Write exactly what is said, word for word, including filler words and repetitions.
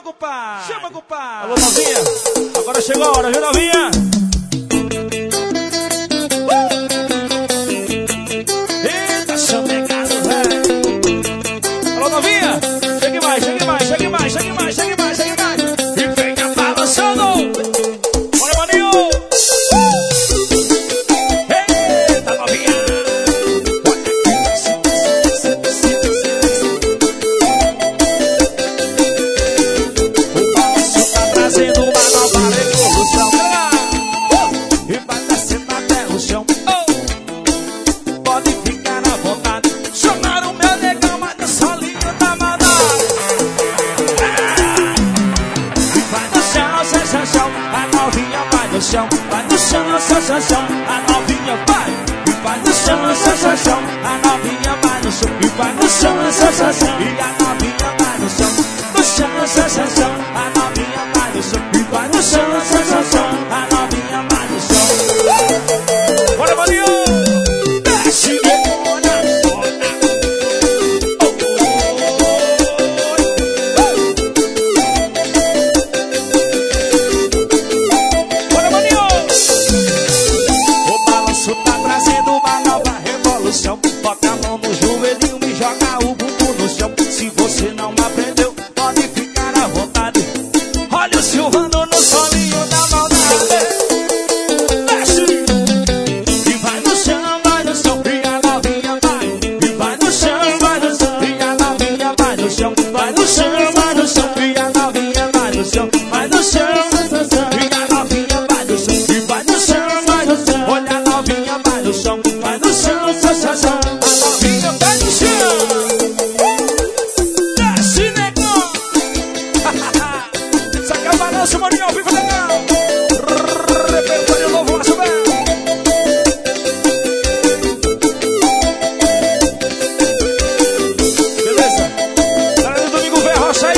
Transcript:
compadre. Chama, compadre. Alô, novinha. Agora chegou a hora, viu, novinha? Eita, chamegado, velho. Alô, novinha. Chegue mais, chegue mais, chegue mais, chegue mais, chegue mais, chegue mais. E venha balançando. Bora, maninho. Eita, novinha. Trazendo uma nova revolução. E vai descendo até o chão. Pode ficar à vontade. Chamaram o meu negão, mas no solinho da maldade. E vai no chão, chão, chão, chão. A novinha vai no chão. Vai no chão, chão, chão, chão. A novinha vai. E vai no chão, chão, chão, chão. A novinha vai no chão. E vai no chão, chão, chão, chão. E a novinha vai no chão. No chão, chão, chão, chão. A novinha vai no chão. E vai no chão, chão, chão, chão. A novinha vai no chão. Bora, Marinho! Desce, demônia! Bora, Marinho! O balanço tá trazendo uma nova revolução. Bota a mão no joelhinho e joga o bumbum no chão. Se você não aprendeu, pode ficar à vontade. Olha o Silvano no solinho da maldade. Desce! E vai no chão, vai no chão. E a novinha vai. E vai no chão, vai no chão. E a novinha vai no chão. Vai no chão, vai no chão. E a novinha vai no chão. Vai no chão, vai no chão. E a novinha vai no chão. E vai no chão, vai no chão. Olha a novinha vai no chão. Vai no chão, chão, chão, chão. A novinha vai no chão. Desce, negão. Isso aqui é o balanço, Marinho, ao vivo, legal. Repertório novo, acho bem. Beleza? Galera do Domingo Velho, rocha aí.